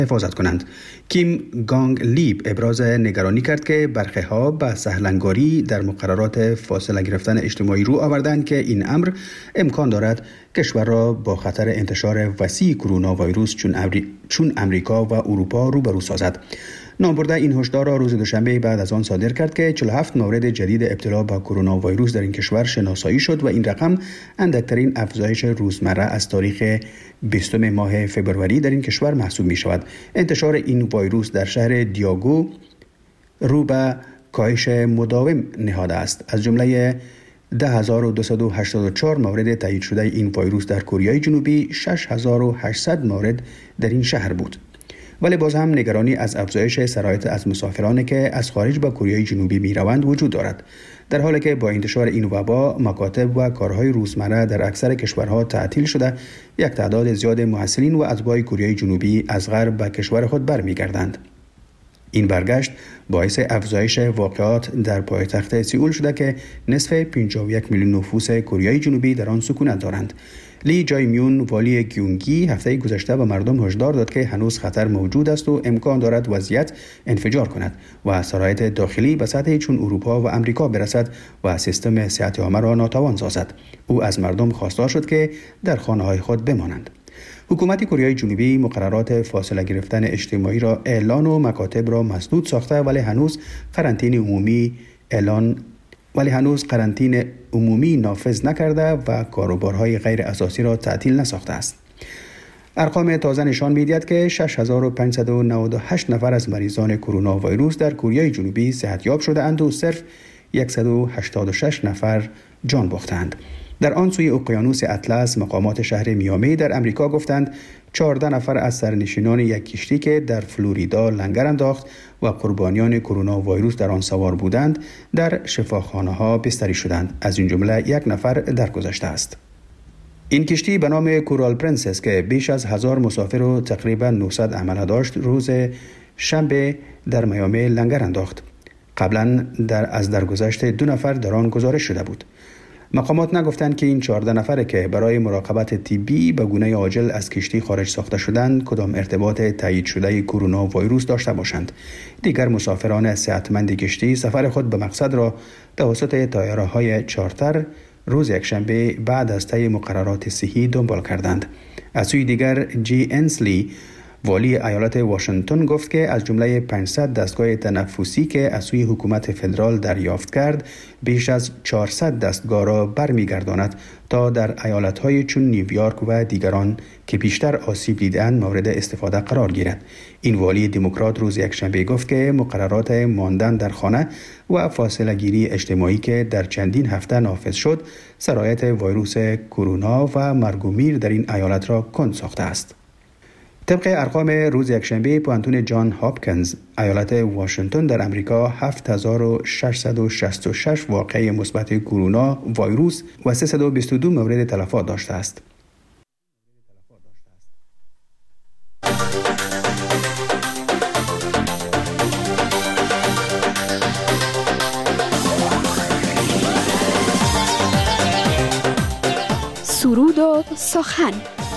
حفاظت کنند. کیم گانگ لیب ابراز نگرانی کرد که برخی‌ها به سهلنگاری در مقررات فاصله گرفتن اجتماعی رو آوردند که این امر امکان دارد کشور را با خطر انتشار وسیع کرونا ویروس چون امریکا و اروپا روبرو سازد. نامبرده این هشدار را روز دوشنبه بعد از آن صادر کرد که 47 مورد جدید ابتلا به کرونا ویروس در این کشور شناسایی شد و این رقم اندکترین افزایش روزمره از تاریخ 20 ماه فبروری در این کشور محسوب می شود. انتشار این ویروس در شهر دیاگو رو به کاهش مداوم نهاده است. از جمله 10284 مورد تایید شده این ویروس در کره جنوبی، 6800 مورد در این شهر بود. ولی باز هم نگرانی از افزایش سرایت از مسافرانی که از خارج به کره جنوبی می روند وجود دارد. در حالی که با انتشار این وبا مکاتب و کارهای روزمره در اکثر کشورها تعطیل شده، یک تعداد زیاد محصلین و اتباع کره جنوبی از غرب به کشور خود برمیگردند. این برگشت باعث افزایش واقعات در پایتخت سئول شده که نصف 51 میلیون نفوس کره جنوبی در آن سکونت دارند. لی جای میون والی گیونگی هفته گذشته به مردم هشدار داد که هنوز خطر موجود است و امکان دارد وضعیت انفجار کند و سرایت داخلی به سطح چون اروپا و امریکا برسد و سیستم صحت عامه را ناتوان سازد. او از مردم خواستار شد که در خانه‌های خود بمانند. حکومت کره جنوبی مقررات فاصله گرفتن اجتماعی را اعلان و مکاتب را مسدود ساخته ولی هنوز قرنطینه عمومی نافذ نکرده و کاروبارهای غیر اساسی را تعطیل نساخته است. ارقام تازه نشان می‌دهد که 6598 نفر از مریضان کرونا ویروس در کره جنوبی صحتیاب شده اند و صرف 186 نفر جان باختند. در آن سوی اقیانوس اطلس مقامات شهر میامی در امریکا گفتند 14 نفر از سرنشینان یک کشتی که در فلوریدا لنگر انداخت و قربانیان کرونا ویروس در آن سوار بودند در شفاخانه‌ها بستری شدند. از این جمله یک نفر درگذشته است. این کشتی به نام کورال پرنسس که بیش از 1000 مسافر و تقریبا 900 عمله داشت روز شنبه در میامی لنگر انداخت. قبلا از درگذشت 2 نفر در آن گزارش شده بود. مقامات نگفتند که این 14 نفره که برای مراقبت طبی به گونه عاجل از کشتی خارج ساخته شدند کدام ارتباط تایید شده کرونا ویروس داشته باشند. دیگر مسافران صحتمند کشتی سفر خود به مقصد را توسط طیاره‌های چارتر روز یکشنبه بعد از طی مقررات صحی دنبال کردند. از سوی دیگر جی انسلی والی ایالت واشنگتن گفت که از جمله 500 دستگاه تنفسی که از سوی حکومت فدرال دریافت کرد بیش از 400 دستگاه را برمیگرداند تا در ایالت‌های چون نیویورک و دیگران که بیشتر آسیب دیدند مورد استفاده قرار گیرد. این والی دموکرات روز یکشنبه گفت که مقررات ماندن در خانه و فاصله گیری اجتماعی که در چندین هفته نافذ شد سرایت ویروس کرونا و مرگ و میر در این ایالت را کند ساخته است. طبق ارقام روز یکشنبه پوانتون جان هاپکینز ایالت واشنگتن در امریکا 7666 واقعه مثبت کرونا ویروس و 322 مورد تلفات داشته است. سرود و سخن.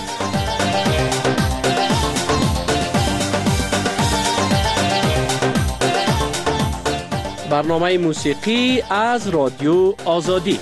برنامه موسیقی از رادیو آزادی.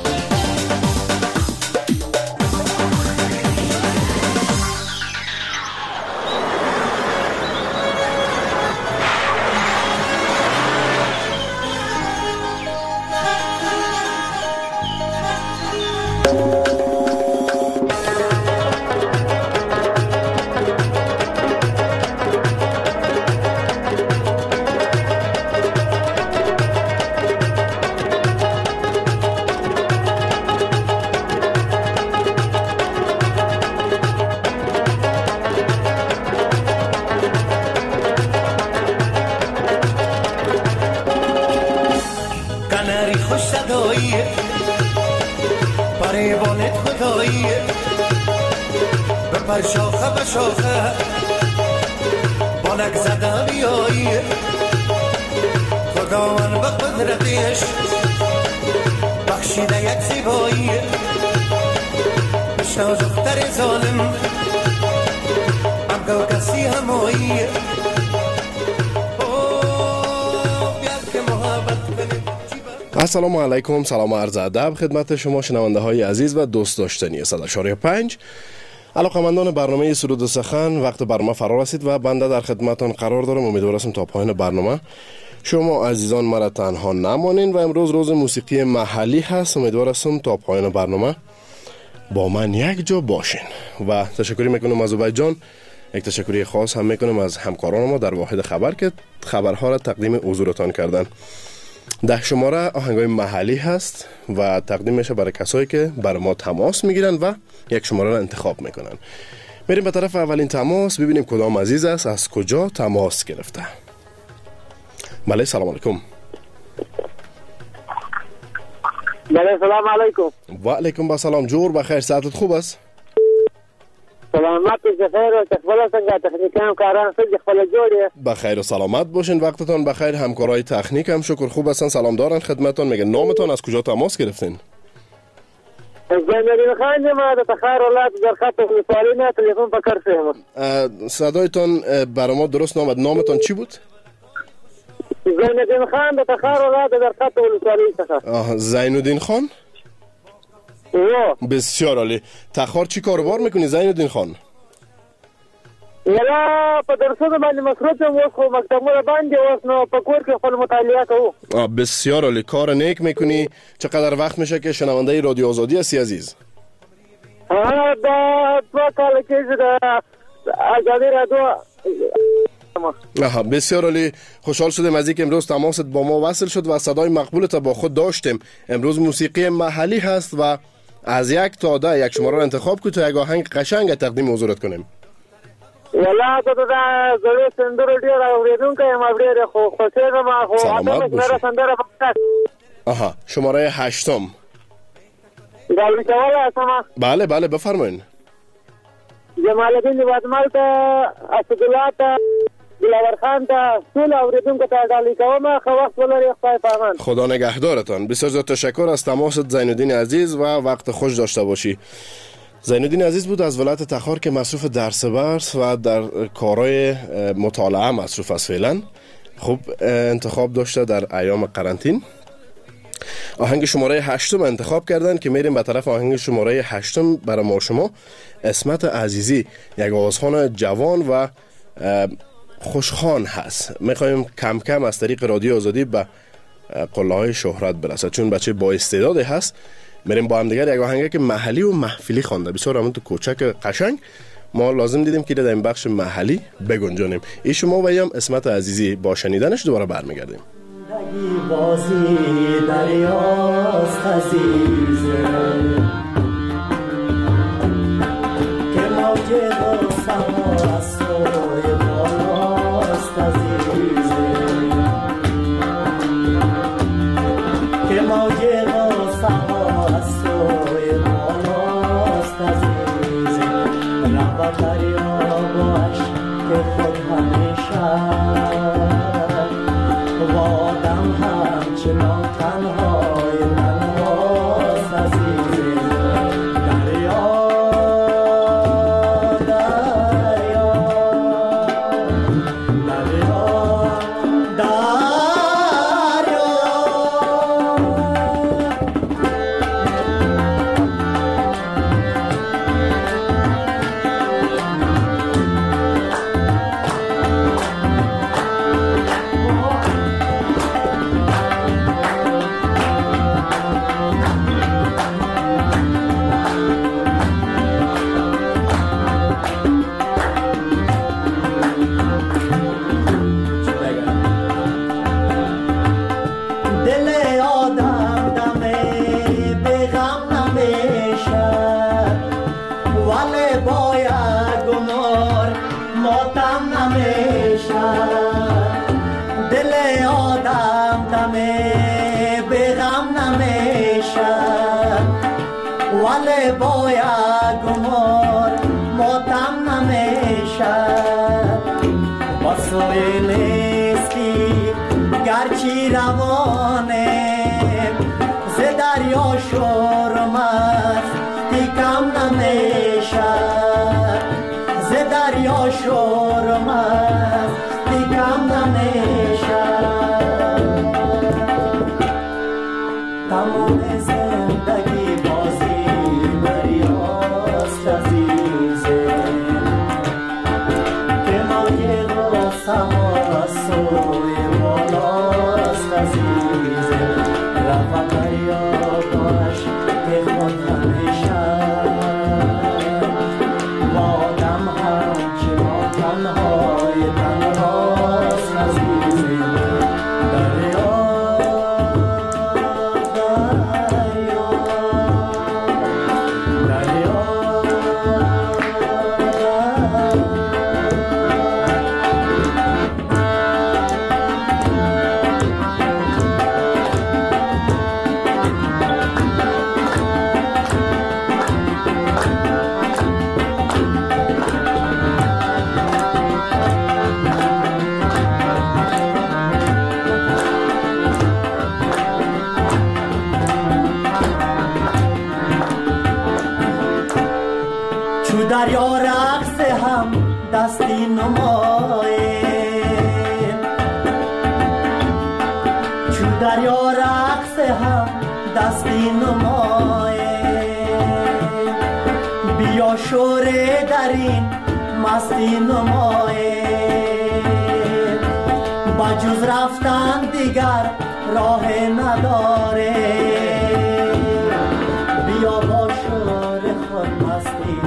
شاخه به شاخه بالک زده بیایی خداوند به قدرتش بخشیده یک زیبایی بشنو دختر ظالم ام گو کسی هماییه السلام علیکم، سلام و عرض ادب خدمت شما شنونده های عزیز و دوست داشتنی 100.5 علاقمندان برنامه سرود و سخن. وقت برنامه فرا رسید و بنده در خدمتان قرار دارم. امیدوارم تا پایان برنامه شما عزیزان مرا تنها نمانین و امروز روز موسیقی محلی هست. امیدوارم تا پایان برنامه با من یک جا باشین و تشکری میکنم از عبید جان. یک تشکری خاص هم میکنم از همکاران ما در واحد خبر که خبرها را تقدیم حضورتان کردن. 10 شماره آهنگای محلی هست و تقدیم میشه برای کسایی که برای ما تماس میگیرن و یک شماره را انتخاب میکنن. میریم به طرف اولین تماس ببینیم کدام عزیز است، از کجا تماس گرفته. بله سلام علیکم. بله سلام علیکم. و علیکم با سلام. جور بخیر، ساعتت خوب است؟ سلامت بخیر و تخبل څنګه تخنیک هم کاران څنګه خپل جوړه بخیر و سلامت باشین. وقتتان بخیر. همکارای تکنیک هم شکر خوب هستن. سلام دارن خدمتتون. میگن نامتون، از کجا تماس گرفتین؟ زیندین خان ما د تخار ولایت در خط ولسوالی تلفن پکر شوم. صدایتان برای ما درست نامد. نامتون چی بود؟ زیندین خان د تخار ولایت در خط ولسوالی. زینالدین خان؟ بسیار عالی. تخار چی کاروبار میکنی زینالدین خان؟ یلا په درسونو باندې مصروف یم، اوس خو مکتبونه باندې اوس نو په کور کې خپل مطالعه کوو. بسیار عالی، کار نیک میکنی. چقدر وقت میشه که شنونده رادیو آزادی هستی عزیز؟ دا 2 کال کېږي د آزادی رادیو. بسیار عالی. خوشحال شدیم از اینکه امروز تماست با ما وصل شد و صدای مقبولت با خود داشتیم. امروز موسیقی محلی هست و از 1 تا 10 یک شماره را انتخاب کن تا یک آهنگ قشنگ تقدیم حضورت کنیم. یلا ته دا زړه سندره ډیر اوریدونکو یم، ډیر خو خوشاله خو سلامت باشی. سندره آها شماره 8. گالی کوله اسما. بله بله بفرمایید. جمال الدین وادمال ته اسدالله ته دلاور خان ته ټول اوریدونکو ته گالی کوم. خو وخت ولري خدای پامان. خدا نگهدارتان. بسیار زیاد تشکر از تماست زینالدین عزیز و وقت خوش داشته باشی. زینالدین عزیز بود از ولایت تخار که مصروف درس برس و در کارهای مطالعه مصروف است فعلا. خوب انتخاب داشته در ایام قرنطین. آهنگ شماره 8 انتخاب کردن که میریم به طرف آهنگ شماره 8 برای ما شما. اسمت عزیزی یک آوازخوان جوان و خوشخوان هست. میخوایم کم کم از طریق رادیو آزادی به قله های شهرت برسد چون بچه با استعداد هست. میریم با هم دیگر یک آهنگی که محلی و محفلی خوانده بسیار همون تو کوچک قشنگ. ما لازم دیدیم که در این بخش محلی بگنجانیم. این شما و هم اسمت عزیزی با شنیدنش دوباره برمیگردیم. بازی دریاست عزیزه که موج و سما سوی بالاست عزیزه که موج و سما سوی بالاست عزیزه روا دریا باش که خود همیشه چنان تنهای تنهاست عزیزی دریا دریا دریا دریا باید گمار ماتم نمیشد بسای نیستی گرچی روانه ز دریا شرم است کم نمیشد ز دریا شرم سهار از سوی بالاست عزیز رفت دریاداش به خود همیشه و آدم همچنان تنهای تنهاست عزیز دریا دریا رقص هم دستی نمایه چو دریا رقص هم دستی نمایه بیا شوره در این مستی نمایه با جز رفتن دیگر راه نداره بیا با شوره خود مستی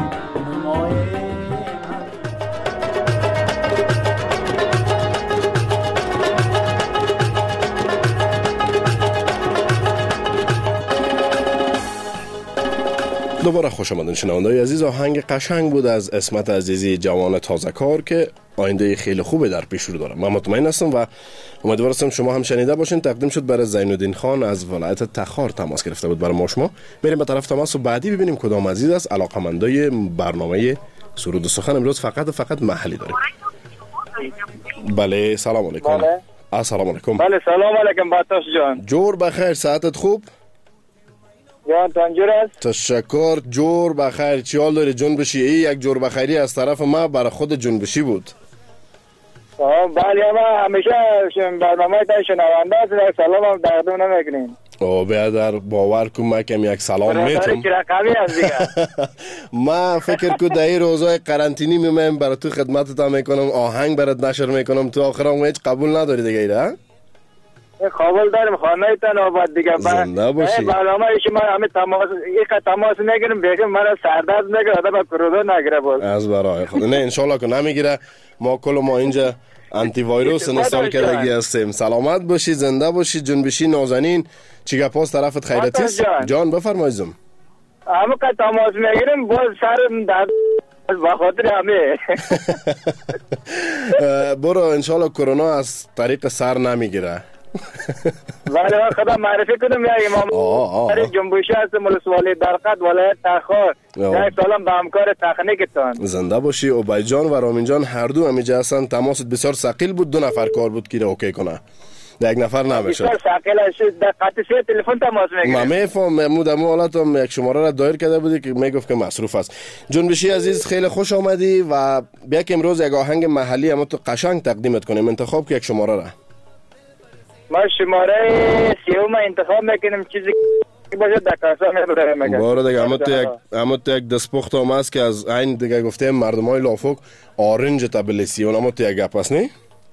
دوباره خوش آمدین شنونده‌های عزیز. آهنگ قشنگ بود از عصمت عزیزی جوان تازه کار که آینده خیلی خوبی در پیش رو داره. من مطمئن هستم و امیدوار هستم شما هم شنیده باشین. تقدیم شد برای زینالدین خان از ولایت تخار تماس گرفته بود برای ما شما. بریم به طرف تماس و بعدی ببینیم کدام عزیز است علاقه‌مندای برنامه سرود و سخن. امروز فقط محلی داریم. بله سلام علیکم. بله. السلام علیکم. بله سلام علیکم باتاش جان. جور بخیر، ساعتت خوب؟ جان تنجور است. تشکر. جور بخیر. چی حال داری جنبشی؟ این یک جور بخیری از طرف ما برای خود جنبشی بود. بله ما همیشه برنامه تا شنونده است، سلام هم تقدیم نمیکنیم. بیادر باور کن ما کم یک سلام میتونم. ما فکر که در این روزای قرنطینی میمیم برای تو خدمتت هم میکنم، آهنگ برات نشر میکنم، تو آخر هم هیچ قبول نداری دیگه ایره؟ قبول داریم خانه تن آباد دیگه. زنده باشی. برنامه شما همه تماس نگیریم بگیم مرا سردرد نگیره آدم با کرونا نگیره باز. از برای خود نه انشالله که نمیگیره. ما اینجا آنتی ویروس نسال کردگی هستیم. سلامت باشی، زنده باشی، جنبشی نازنین. چی گپاس طرفت خیرتی است؟ جان بفرمایید. همه که تماس میگیریم باز سرم درد با خاطر همه. برو انشالله کرونا از طریق سر نمیگیره. بله خدا معرفی کنم یا امام جنبشی هستم ولسوالی درقد ولایت تخار. یک سلام به همکار تکنیکتان. زنده باشی. عبید جان و رامین جان هر دو همیجا هستن. تماست بسیار ثقیل بود، 2 نفر کار بود که اوکی کنه. یک نفر نمیشه. بسیار ثقیل است. دقیقاً 3 تلفن تماس میگیره. من میفهمم در حالت هم یک شماره را دایر کرده بودی که میگفت که مصروف است. جنبشی عزیز خیلی خوش آمدی و بیا که امروز یک آهنگ محلی اما تو قشنگ تقدیمت کنیم. انتخاب که یک شماره را. ما شماره 3 انتخاب میکنیم، چیزی که باشه دکاسا میبرم. باره دیگه اما تو یک دستپخت هم هست که از این دیگه گفتیم مردم های لافوک آرنج تبلیسیون. اما تو یک گپ هست نی؟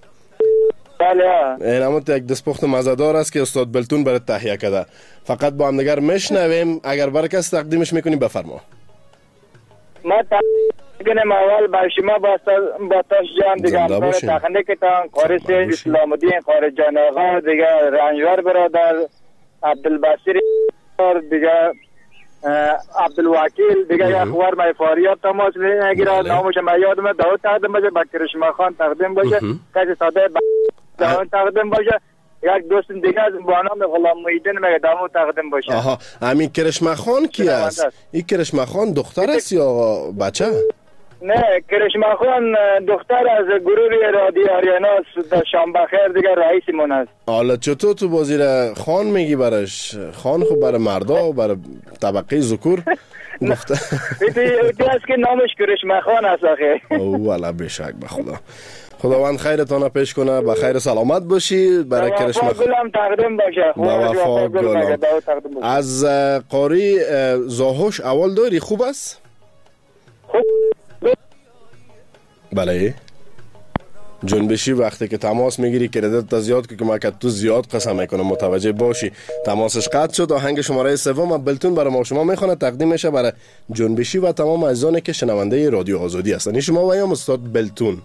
بله. این اما تو یک دستپخت مزدار است که استاد بلتون برای تهیه کرده. فقط با هم دیگر میشنویم. اگر برای کس تقدیمش میکنیم بفرما. ما تقدیم اول بر شما با تاش جان دیگه همکار تکنیکتان قاری سید اسلام الدین قاری جان آقا دیگه رنجور برادر عبدالبصیر دیگه عبدالوکیل دیگه یک خوار مای فاریاب تماس میگیره. نامش من یادم داود تقدیم باشه، با کرشما خان تقدیم باشه، کسی ساده داود تقدیم باشه، یک دوست دیگه از با نام غلام محیدین میگه دامو تقدیم باشه. آها همین کرشما خان کی است؟ این کرشما خان دختر است یا بچه؟ نه کرشما خان دختر از گروه رادیو آریانا است. شام بخیر دیگه رئیسمون است. حالا چطور تو بازی را خان میگی برش؟ خان خب برای مردا و برای طبقه ذکور گفته. ایتی است که نامش کرشما خان است آخه. او والا بشک به خدا. خداوند خیرتان پیش کنه. با خیر سلامت باشی. برای کرشما گلم تقدیم باشه. با وفا گلم. از قاری زاهوش اول داری خوب است؟ خوب. بله جنبشی وقتی که تماس میگیری کردیت تا زیاد که ما که تو زیاد قسم میکنه متوجه باشی. تماسش قطع شد. آهنگ شماره سوم بلتون برای ما شما میخونه تقدیم میشه برای جنبشی و تمام عزیزانی که شنونده رادیو آزادی هستن. شما و یا استاد بلتون.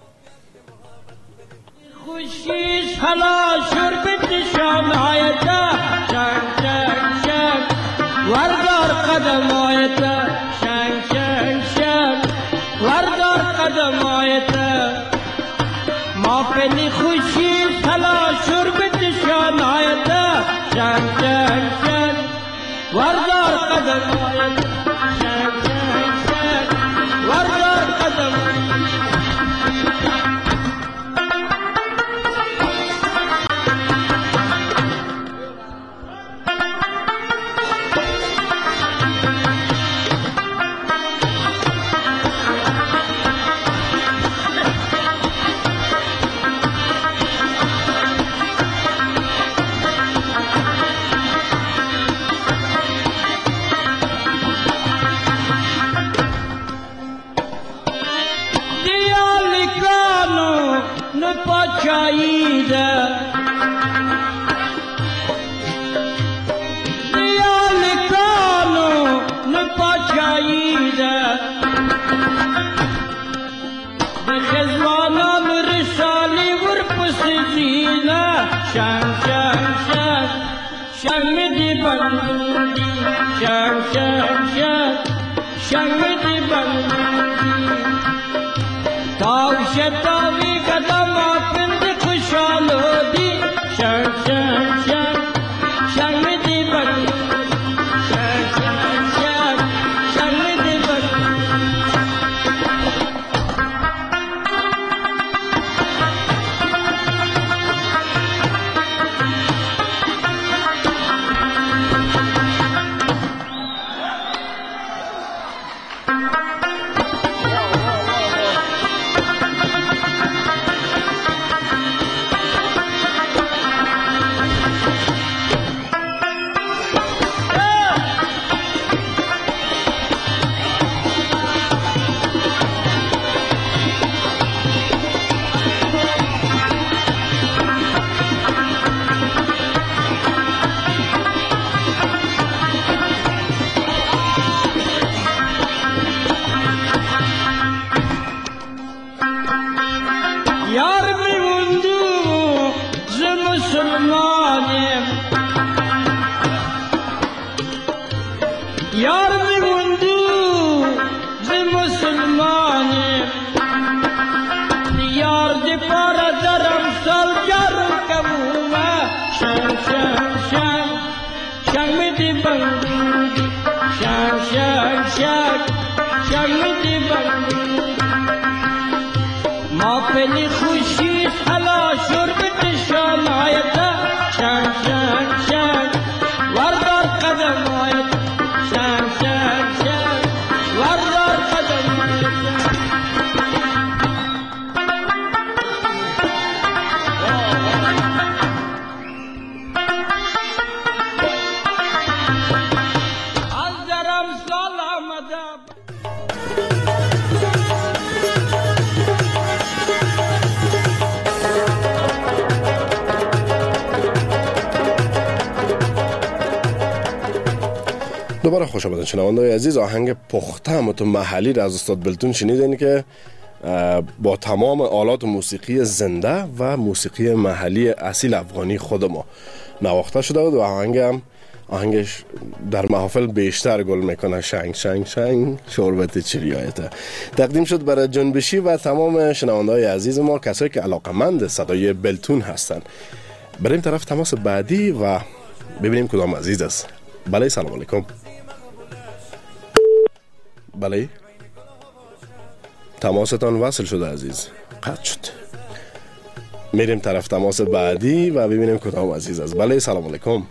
خوشیش حالا شربت شامایتا شنگ شنگ شنگ وردار قدمایتا شنگ شنگ شنگ وردار قدمایتا ما پلی خوشیش حالا شربت شامایتا شنگ شنگ شنگ وردار قدمایتا شنگ شنگ شنگ وردار قدمایتا دوباره خوش آمدید شنونده‌های عزیز. آهنگ پخته متو محلی را از استاد بلتون شنیدین که با تمام آلات موسیقی زنده و موسیقی محلی اصیل افغانی خود ما نواخته شده بود و آهنگش در محافل بیشتر گل میکنه. شنگ شنگ شنگ شربت چریایته تقدیم شد برای جنبشی و تمام شنونده‌های عزیز ما، کسایی که علاقمند صدای بلتون هستن. بریم طرف تماس بعدی و ببینیم کدام عزیز است. بله سلام علیکم. بله تماستان وصل شده عزیز، قطع شد. میریم طرف تماس بعدی و ببینیم کدام عزیز است. بله سلام علیکم.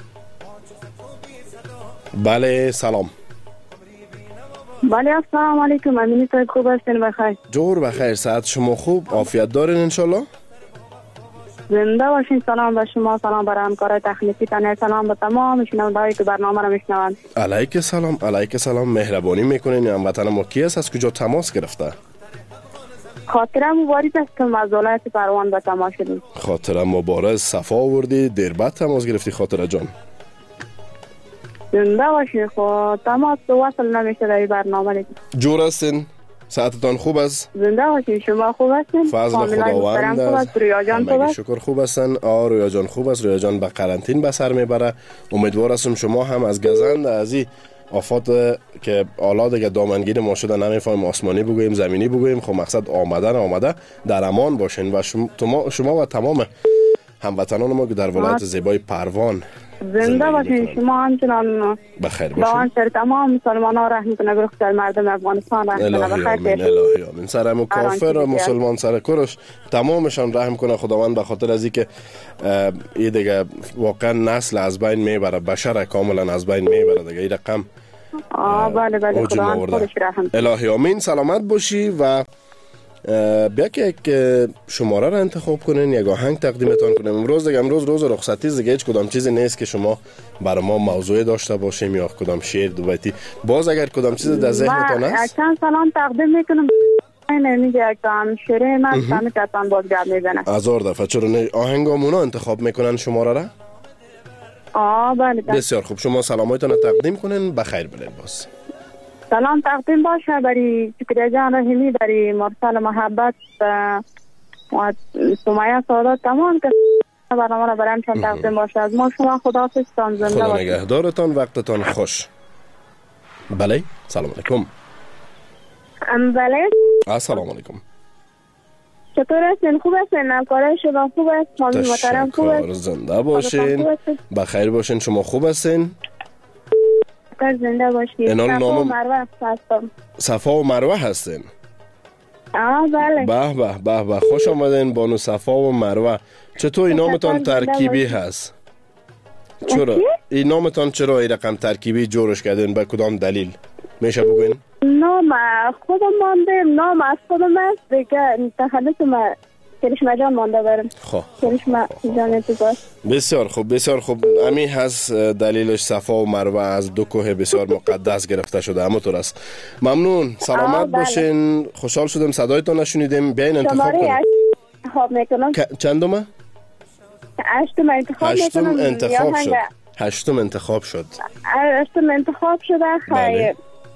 بله سلام. بله السلام علیکم. امینی صاحب خوب هستین؟ بخیر جور بخیر. ساعت شما خوب؟ عافیت دارین انشالله؟ زنده باشین. سلام به شما، سلام برای همکارای تکنیکی تان، سلام به تمام شنوندهایی که برنامه را میشنوند. علیک سلام. علیک سلام. مهربانی میکنین. هموطن ما کی است؟ از کجا تماس گرفته؟ خاطرم مبارز است که از ولایت پروان به تماس شدیم. خاطرم مبارز. صفا آوردی، دیر بعد تماس گرفتی خاطره جان. زنده باشین. خب تماس وصل نمیشه در این برنامه دیگه. جور هستین؟ ساعتتان خوب است؟ زنده باشین. شما خوب هستین؟ فضل خداوند است. رویا جان خوب است؟ شکر خوب هستن. رویا جان خوب است. رویا جان به قرنطین به سر میبره. امیدوار هستم شما هم از گزند از این آفات که حالا دیگه دامنگیر ما شده، نمیفهمیم آسمانی بگوییم زمینی بگوییم، خب مقصد آمده در امان باشین و شما و تمام هموطنان ما که در ولایت زیبای پروان زنده باشین. شما همچنان بخیر باشین. دعا سر تمام مسلمانان رحم کنه، گروه در مردم افغانستان رحم کنه. بخیر. الهی آمین. سر کافر و مسلمان سر کرش تمامشان رحم کنه خداوند، به خاطر از اینکه این دیگه واقعا نسل از بین میبره، بشر کاملا از بین میبره دیگه. این رقم بله خداوند خودش رحم. الهی آمین. سلامت باشی و بیا که یک شماره را انتخاب کنین، یک آهنگ تقدیمتان کنیم. امروز روز رخصتی دیگه، هیچ کدام چیزی نیست که شما برای ما موضوع داشته باشیم یا کدام شعر دوبیتی. باز اگر کدام چیز در ذهنتان است چند سلام تقدیم میکنم. نمیگه کام شعر من سمتتان باز گپ میزنه. هزار دفعه. چرا نه آهنگامونو انتخاب میکنن شماره را؟ بله. بسیار خوب. شما سلامایتان را تقدیم کنین. بخیر بلین. باز سلام تقدیم باشه برای فکر جان رحیمی، برای مرسل محبت و سمیه سعادت، تمام که برنامه را برای همشان تقدیم باشه. از ما شما خداحافظتان. زنده خدا باشید. نگهدارتان. وقتتان خوش. بله. سلام علیکم. بله. السلام علیکم. چطور هستین؟ خوب هستین؟ کارای شما خوب است؟ مامی محترم خوب است؟ زنده باشین. بخیر باشین. شما خوب هستین؟ زنده باشید. صفا و مروه هستم. صفا و مروه هستین؟ بله. به خوش آمدین بانو صفا و مروه. چطور این نامتان ترکیبی هست؟ چرا این نامتان چرا این رقم ترکیبی جورش کردین؟ به کدام دلیل میشه بگوین؟ نام خودم مانده، نام از خودم است دیگه. تخلص ما کرشمه جان مانده برم. کرشمه جان اتفاق. بسیار خوب. امی هست دلیلش. صفا و مروه از دو کوه بسیار مقدس گرفته شده. همونطور است. ممنون. سلامت باشین. خوشحال شدم صدایتون نشنیدیم. بیاین انتخاب کنیم. چندمه؟ هشتم انتخاب شد. خیر.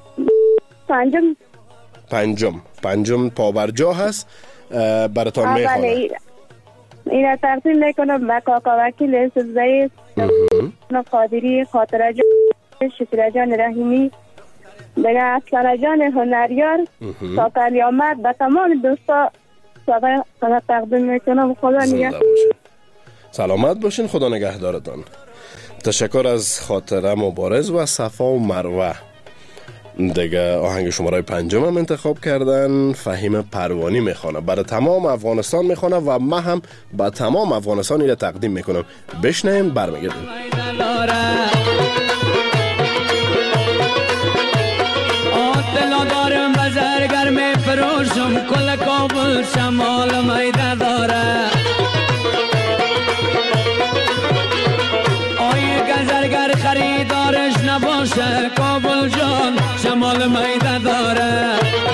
پنجم پابرجا هست. براتان میخوانم. این تقدیم میکنم به کاکا وکیل سبزایی قادری، خاطره جان، شکر جان رحیمی، دیگه اصلا جان هنریار، ساکلی آمد، به تمام دوستا صدا تقدیم میکنم. خدا نگه. سلامت باشین. خدا نگهدارتان. تشکر از خاطره مبارز و صفا و مروه. دیگه آهنگ شماره 5 هم انتخاب کردن. فهیم پروانی میخوانه، برای تمام افغانستان میخوانه و من هم با تمام افغانستان اینو تقدیم میکنم. بشنیم برمیگردیم. دلا دارم بزرگر میفروشم، کل کابل شمال میده داره. گزرگر خریدارش نباشه، کابل جان شمال میده داره.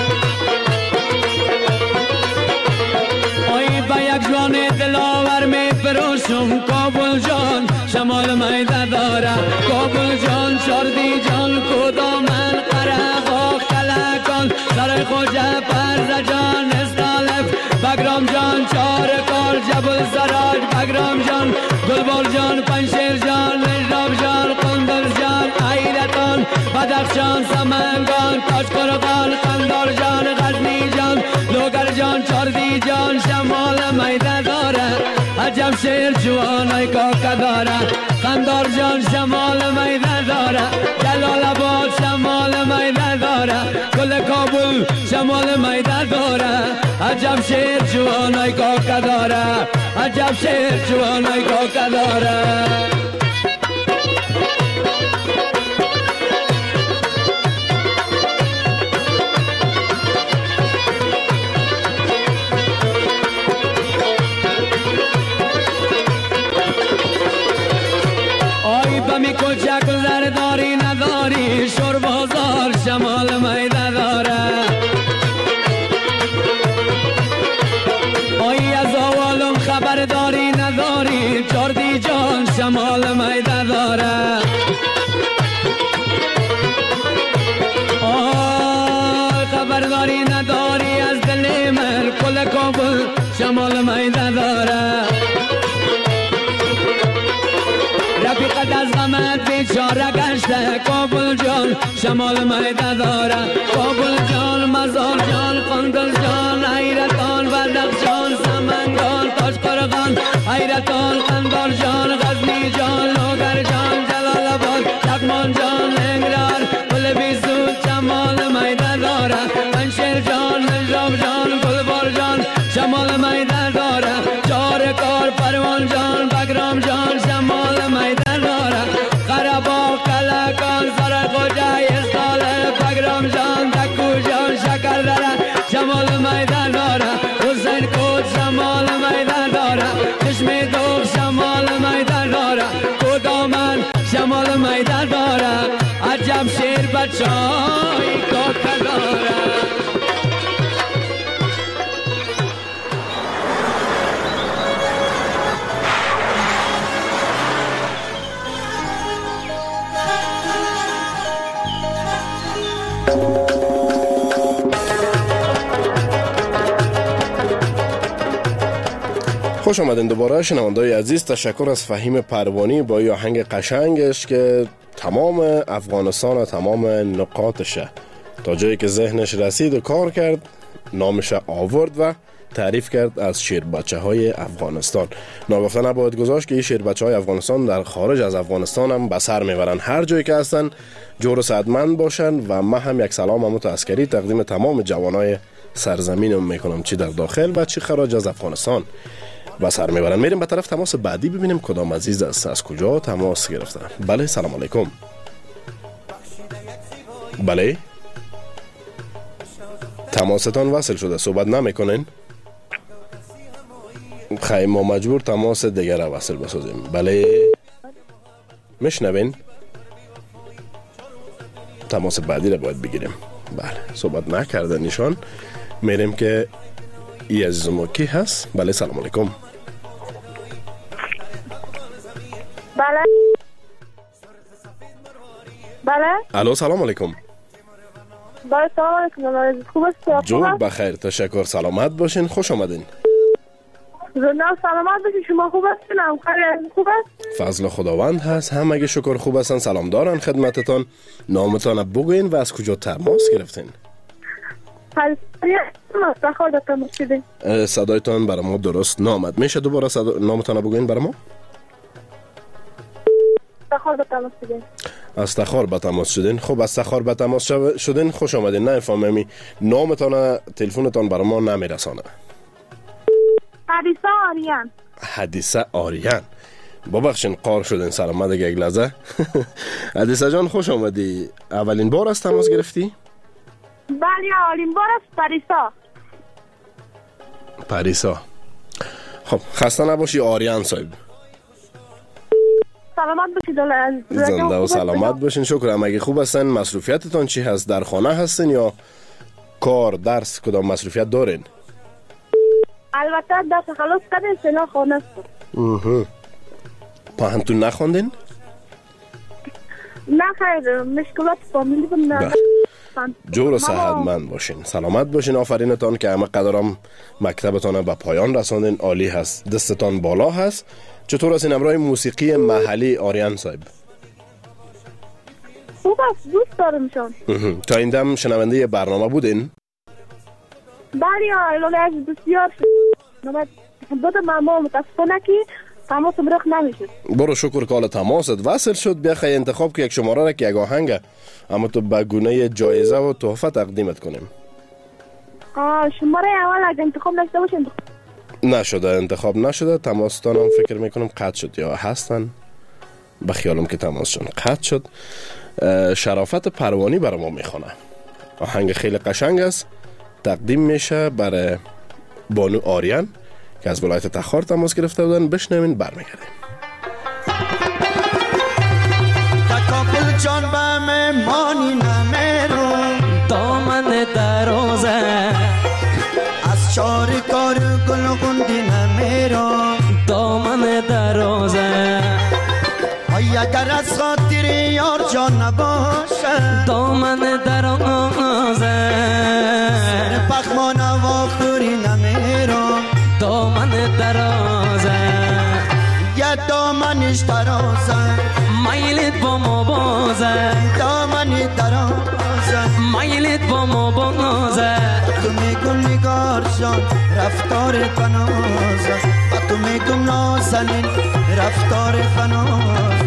آی با یک جوان دلاور می فروشم، کابل جان شمال میده داره. کابل جان شردی جان کدامن قرقا کلکان، سر خوجه پرز جان استالف، بگرام جان چار کار جبل سراج، بگرام جان گلبال جان پنشیر جان لجراب جان قندر جان ایرتان بدخشان سمنگان تاشقرغان قندار جان غزنی جان لوگر جان چاردی جان شمال میده داره. عجب شیر جوانای کاکا داره. قندار جان شمال میده داره. جلال آباد شمال میده داره. کل کابل شمال میده داره. عجب شیر جوانای کاکا داره. عجب شیر جوانای کاکا داره. می کوچک زرداری نداری، شور بازار شمال میده داره. خبرداری نداری چردی جان شمال میده داره خبرداری نداری از دل من کل کابل شمال میده داره رفیقت از غمت بیچاره گشته کابل جان شمال میده داره کابل جان مزار جان قندل جان حیرتان بدخشان سمنگان تاشقرغان حیرتان قندار جان غزنی جان لوگر جان جلال آباد لغمان جان لنگران گل بیزود شمال میده داره پنشیر جان مجراب جان گلبار جان شمال میده داره چار کار پروان جان بگرام جان شمال میده داره قرباق کلکان سرخوجه استاله بگرام جان دکو جان شکر داره شمال میده داره حسین کود شمال میده داره چشم دوغ شمال میده داره کدامن شمال میده داره عجب شیر بچه های کاکه داره خوش آمدین دوباره شنونده‌های عزیز. تشکر از فهیم پروانی با این آهنگ قشنگش که تمام افغانستان و تمام نقاطش تا جایی که ذهنش رسید و کار کرد نامش آورد و تعریف کرد از شیر بچه های افغانستان. ناگفته نباید گذاشت که این شیر بچه های افغانستان در خارج از افغانستان هم به سر میبرن، هر جایی که هستن جور و صحتمند باشن و من هم یک سلام متعسکری تقدیم تمام جوانای سرزمینم میکنم، چی در داخل و چی خارج از افغانستان به سر میبرن. میریم به طرف تماس بعدی ببینیم کدام عزیز است، از کجا تماس گرفتن. بله سلام علیکم. بله تماستان وصل شده، صحبت نمیکنین؟ خیلی ما مجبور تماس دیگر را وصل بسازیم. بله میشنوین؟ تماس بعدی را باید بگیریم. بله صحبت نکرده نشان. میریم که ای عزیز ما کی هست؟ بله سلام علیکم. بله بله الو سلام علیکم. بله سلام علیکم. خوب است؟ جور بخیر تشکر، سلامت باشین، خوش آمدین. زنده سلامت باشین، شما خوب هستین؟ همکاری خوب است؟ فضل خداوند هست، همه شکر خوب هستن، سلام دارن خدمتتان. نامتان بگوین و از کجا تماس گرفتین؟ صدایتان برای ما درست نامد، میشه دوباره نامتان بگوین برای ما؟ از تخار به تماس شدین. خب از تخار به تماس شدین، خوش آمدین. نه فهممی نامتان تلفنتان برای ما نمیرسانه. حدیثه آریان. حدیثه آریان، ببخشین قار شدین سلام ما دیگه یک لحظه. حدیثه جان خوش آمدی. اولین بار از تماس گرفتی؟ بله اولین بار است. پریسا. خب خسته نباشی آریان صاحب. سلامت باشید. زنده و سلامت باشین. شکرم. اگه خوب هستن مصروفیتتان چی هست؟ در خانه هستین یا کار درس کدام مصروفیت دارین؟ البته درس خلاص کردین، فعلا خانه است. پانتون نخوندین؟ نه خیر، مشکلات فامیلی بود. جور و صحتمند باشین، سلامت باشین. آفرینتان که همه قدرم مکتبتان به پایان رساندین، عالی هست، دستتان بالا هست. چطور هستین امرای موسیقی محلی آریان صاحب؟ خوب است، دوست دارمشان. تا این دم شنونده برنامه بودین؟ بله الان از بسیار بود ما متاسفانه که تماس برخ نمیشد. برو شکر کال تماست وصل شد. بیا خیلی انتخاب که یک شماره را که یک آهنگ اما تو به گونه جایزه و تحفه تقدیمت کنیم. شماره اول اگه انتخاب نشده باشین؟ نشده، انتخاب نشده. تماستان هم فکر میکنم قطع شد یا هستن، به خیالم که تماسشون قطع شد. شرافت پروانی برای ما میخونه، آهنگ خیلی قشنگ است، تقدیم میشه برای بانو آریان که از ولایت تخار تماس گرفته بودن. بشنوین برمیگردیم. تکاپل جان به مهمانی نمیرو، دامن درازه از چار کار گل و گندی نمیرو، دامنش درازه میلت با ما بازه دامنی درازه میلت با ما بازه تو میگم نگار جان رفتار بنازه و تو میگم نازنین رفتار بنازه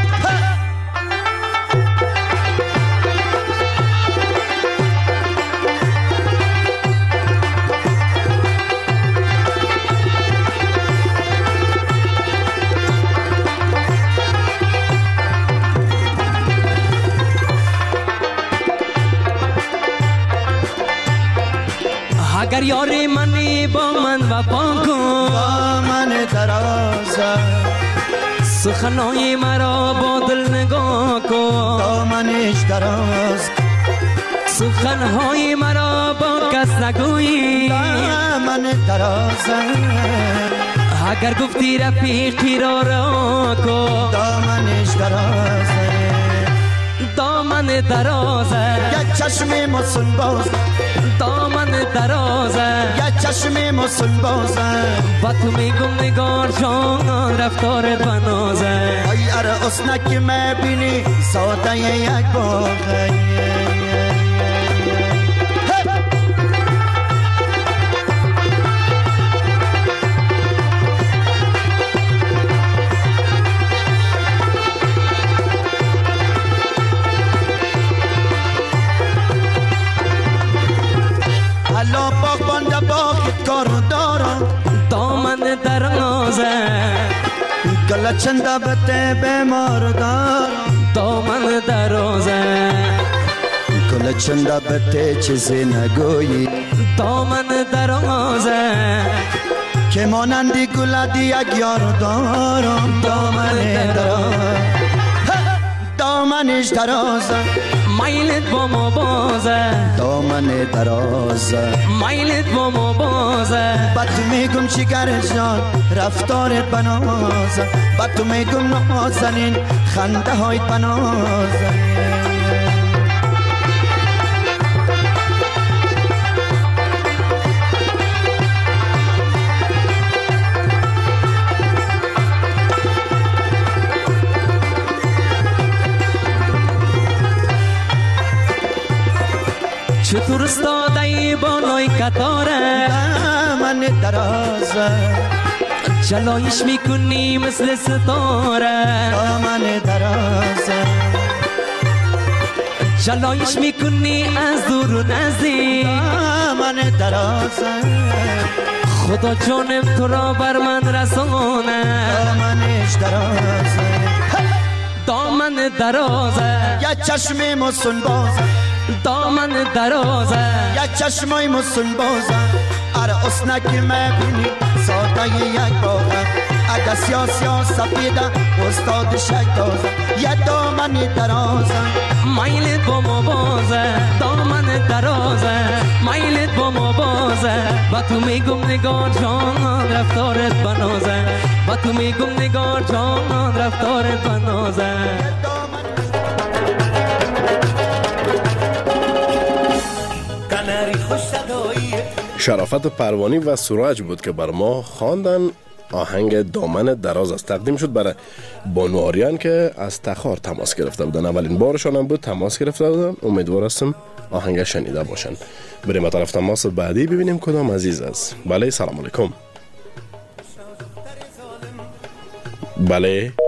اگر یاری منی با من وفا کن با من درازه سخنای مرا با دل نگاه کن دامنش دراز سخنهای مرا با کس نگویی دامن درازه اگر گفتی رفیقی را کن دامنش درازه دامن درازه یک چشم مسن باز دامن درازه یک چشم مسن بازه با تو میگم نگار جان رفتار بنازه ای اره اسنک میبینی ساده یک باغه حالا باغبان در باغت کارو دارم دامن درازه گل چنده بته بیمار دارم دامن درازه گل چنده بته چیزی نگویی دامن درازه که مانندی گل دی یک یار دارم دامن درازه دامنش درازه میلت با ما بازه دامن درازه میلت با ما بازه با تو میگم چیگر جان رفتارت بنازه با تو میگم نازنین خنده های بنازه چطور استاده بانای کتاره دامن درازه جلایش میکنی مثل ستاره دامن درازه جلایش میکنی از دور و نزدیک دامن درازه خدا جانم تو را بر من رسانه دامنش درازه دامن درازه یک چشم مسن بازه دامن درازه یک چشمای مسن بازه اره اسنک میبینی ساده یک باغه اگه سیاه سفیده استاد شک دازه یک دامن درازه میلت با ما بازه دامن درازه میلت با ما بازه با تو میگم نگار جان رفتارت بنازه با تو میگم نگار جان رفتارت بنازه شرافت پروانی و سراج بود که بر ما خواندن. آهنگ دامن دراز است تقدیم شد برای بانو آریان که از تخار تماس گرفته بودن. اولین بارشان هم بود تماس گرفته بودن. امیدوار هستم آهنگ شنیده باشن. بریم طرف تماس بعدی ببینیم کدام عزیز است. بله سلام علیکم. بله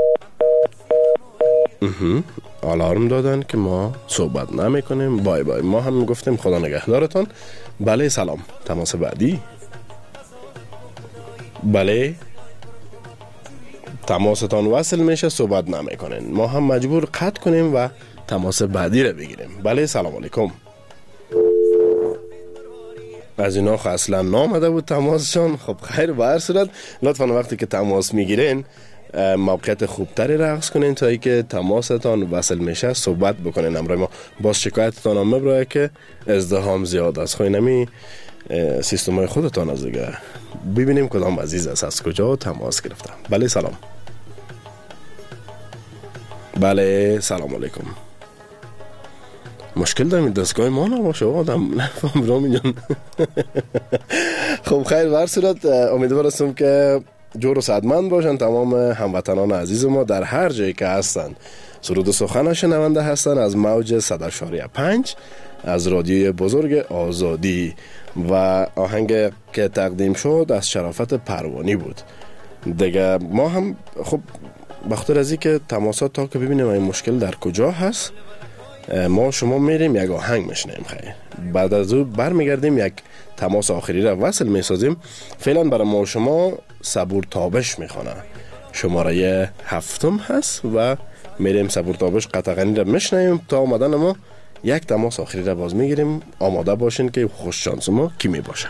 آلارم دادن که ما صحبت نمی کنیم. بای بای. ما هم گفتیم خدا نگهدارتان. بله سلام. تماس بعدی. بله تماستان وصل میشه صحبت نمی کنین. ما هم مجبور قطع کنیم و تماس بعدی رو بگیریم. بله سلام علیکم. از اینا اصلا نامده بود تماسشان. خب خیر به هر صورت لطفا وقتی که تماس میگیرین موقعیت خوبتری رقص کنین تا ای که تماستان وصل میشه صحبت بکنین. امروز ما باز شکایتتان هم مبرای که ازدحام زیاد است. خواهی نمی سیستم های خودتان از دیگه ببینیم کدام عزیز است از کجا تماس گرفتم. بله سلام. بله سلام علیکم. مشکل داریم دستگاه ما نباشه آدم نفهم رامی جان. خب خیر به هر صورت امیدوار هستم که جور و صحتمند باشن تمام هموطنان عزیز ما در هر جایی که هستن. سرود و سخن شنونده هستن از موج 100.5 از رادیوی بزرگ آزادی و آهنگ که تقدیم شد از شرافت پروانی بود. دیگه ما هم خب بخاطر از اینکه تماسات تا که ببینیم این مشکل در کجا هست، ما شما میریم یک آهنگ میشنیم خیلی، بعد از او برمیگردیم یک تماس آخری را وصل میسازیم. فعلا برای ما شما صبور تابش میخوانه، شماره 7 هست و میریم صبور تابش قطعانی را میشنیم تا آمدن ما یک تماس آخری را باز میگیریم. آماده باشین که خوش شانس ما کی میباشه.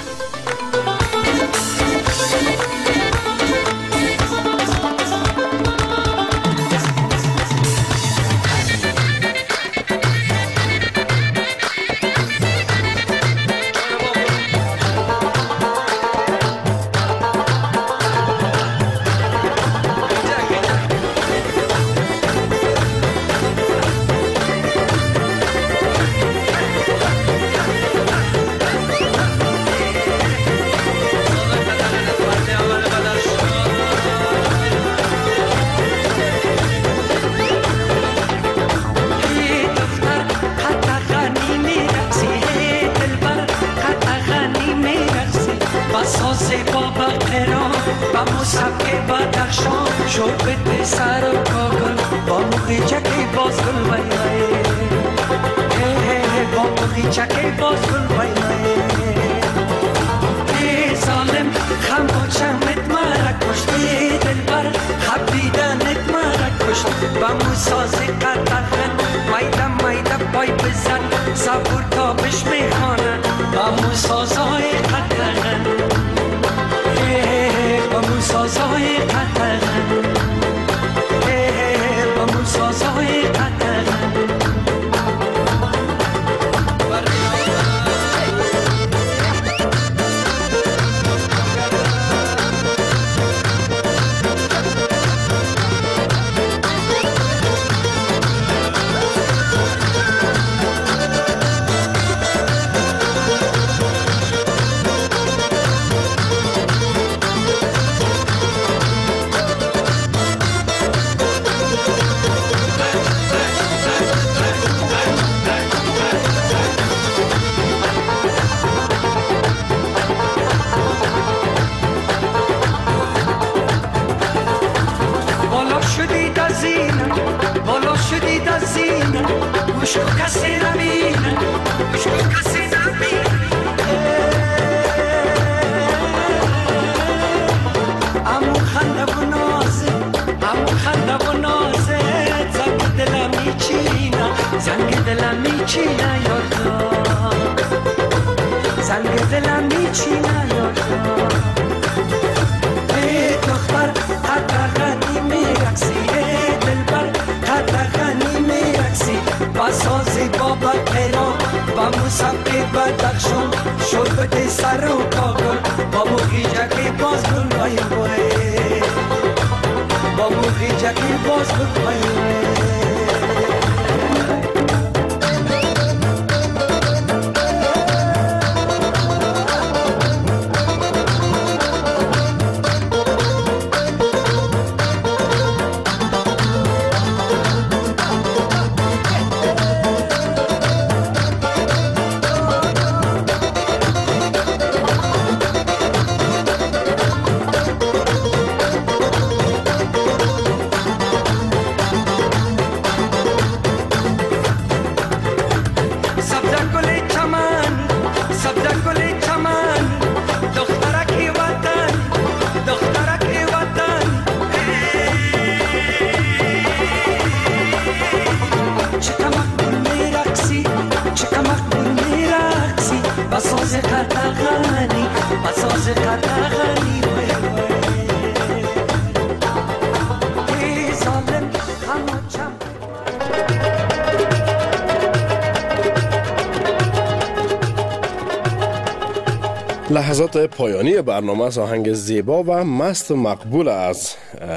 لحظات پایانی برنامه از آهنگ زیبا و مست و مقبول از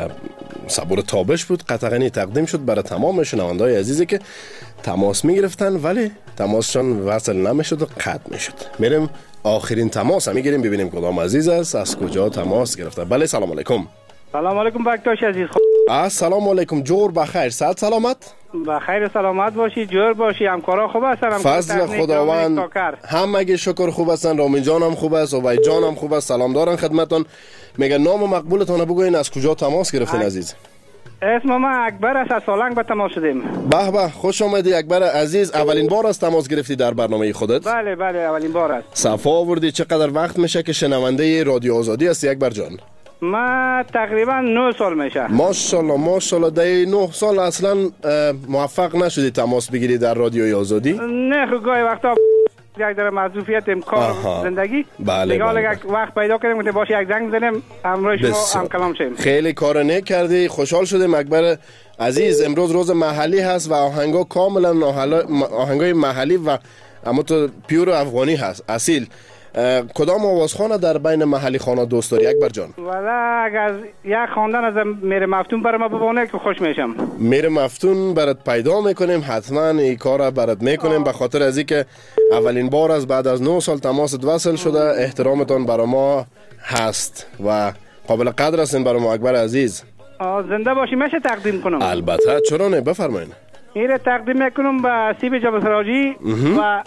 صبور تابش بود. قطعاً تقدیم شد برای تمام شنونده‌های عزیزی که تماس می‌گرفتن ولی تماسشان وصل نمی‌شد و قطع می‌شد. میریم آخرین تماس میگیریم ببینیم کدام عزیز است، از کجا تماس گرفته. بله سلام علیکم. سلام علیکم بکتاش عزیز. السلام علیکم. جور بخیر، صحت سلامت؟ بخیر سلامت باشی، جور باشی. همکارا خوب هستن؟ فضل خداوند همگی شکر خوب هستن. رامین جان هم خوب است، عبید جان هم خوب است. سلام دارن خدمتتون. میگه نام مقبولتون بگوین، از کجا تماس گرفتین عزیز؟ اسم ما اکبر است، از سالنگ به تماس شدیم. به به، خوش آمدی اکبر عزیز. اولین بار است تماس گرفتی در برنامه خودت؟ بله بله اولین بار است. صفا آوردی. چقدر وقت میشه که شنونده رادیو آزادی هستی اکبر جان؟ ما تقریبا 9 سال میشه. ماشاءالله ماشاءالله. در 9 سال اصلا موفق نشدی تماس بگیری در رادیوی آزادی؟ نه خب گاهی وقتا یک در مظروفیت کار زندگی بله وقت پیدا کردیم که باشه یک زنگ بزنیم همراه شما هم کلام شیم. خیلی کار نیک کردی. خوشحال شدیم اکبر عزیز. امروز روز محلی هست و آهنگا کاملا آهنگای محلی و اما تو پیور افغانی هست اصیل. کدام آوازخوان در بین محلی خوانا دوست داری اکبر جان؟ والا اگر یک خواندن از میر مفتون برای ما ببونه که خوش میشم. میر مفتون برات پیدا میکنیم، حتما این کار برات میکنیم، به خاطر از اینکه اولین بار از بعد از 9 سال تماست وصل شده. احترامتون برای ما هست و قابل قدر هستین برای ما اکبر عزیز. زنده باشی. میشه تقدیم کنم؟ البته، چرا نه، بفرمایید. این تقدیم میکنم به سیب جبل سراجی و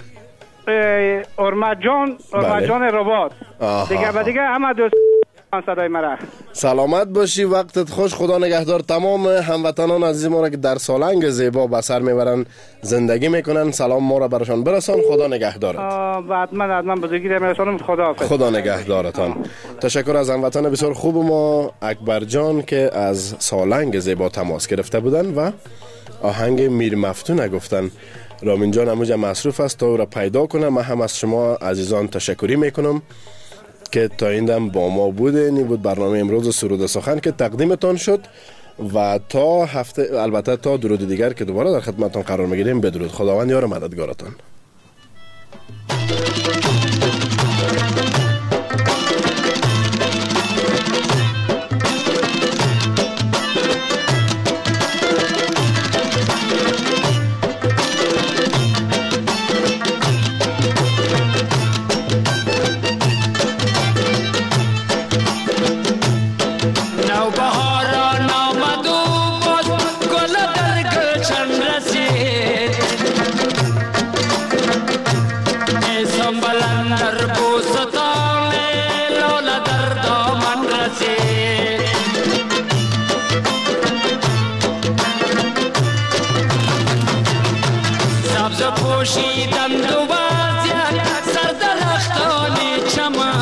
ارمت جان رباط. دیگه همه دوست صدای مرا. سلامت باشی، وقتت خوش، خدا نگهدار. تمام هموطنان عزیز ما را که در سالنگ زیبا به سر میبرن زندگی میکنن، سلام ما را برشان برسان. خدا نگهدارت. حتما بزرگی در میرسانم. خدا نگهدارتان. تشکر از هموطن بسیار خوب ما اکبر جان که از سالنگ زیبا تماس گرفته بودن و آهنگ میر مفتون گفتن. رامین جان اموجا مصروف است تا او را پیدا کنم. من هم از شما عزیزان تشکری میکنم که تا این دم با ما بودین. این بود برنامه امروز سرود سخن که تقدیمتان شد و تا هفته، البته تا درود دیگر که دوباره در خدمتتان قرار میگیریم، بدرود. خداوند یار مددگارتان.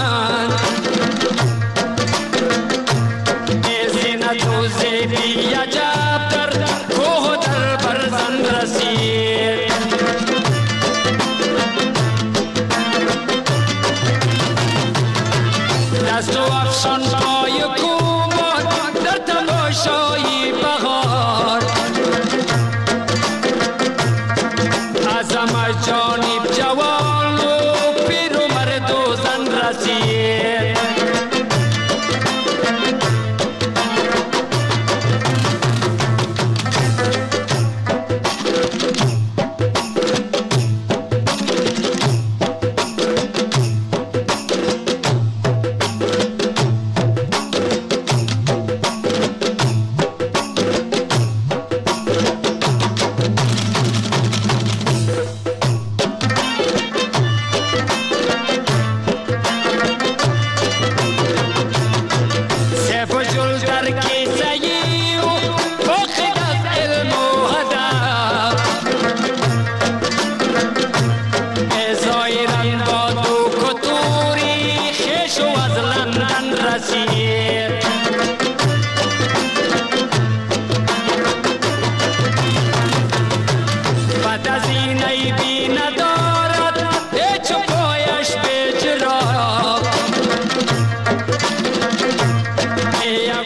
Yeah.